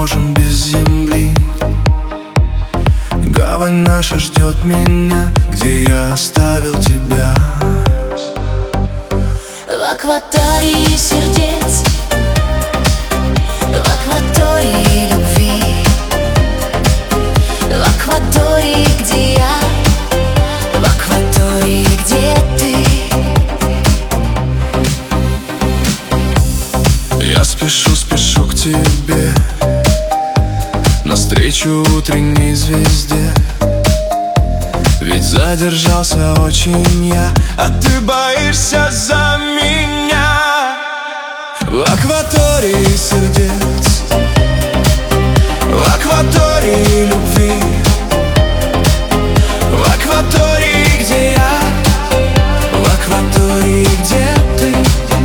можем без земли. Гавань наша ждет меня, где я оставил тебя. В акватории сердец, в акватории любви, в акватории, где я, в акватории, где ты. Я спешу, спешу к тебе, навстречу утренней звезде. Ведь задержался очень я, а ты боишься за меня. В акватории сердец, в акватории любви, в акватории, где я, в акватории, где ты.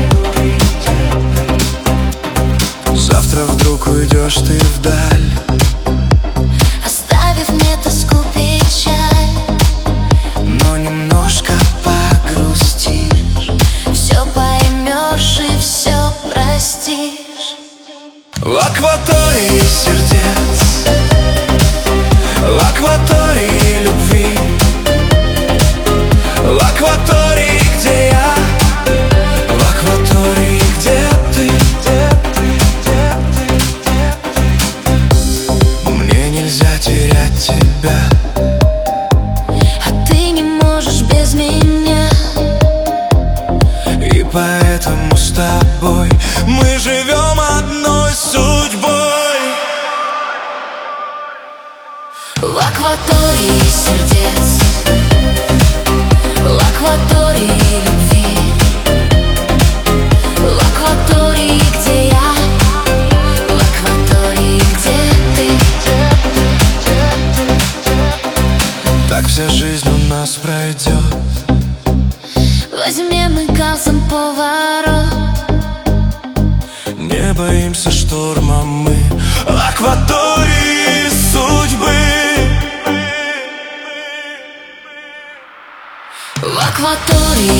Завтра вдруг уйдешь ты вдаль, Оставив мне тоску, печаль, но немножко погрустишь, все поймешь и все простишь. в акватории сердец, в акватории любви, в акватории, где я, в акватории, где ты. Мне нельзя терять тебя, А ты не можешь без меня. и поэтому с тобой мы живем одной судьбой. В акватории сердец, в акватории любви, в акватории, где я, в акватории, где ты. Так вся жизнь у нас пройдет. Возьмем и галсом поворот. Не боимся шторма мы в акватории судьбы. В акватории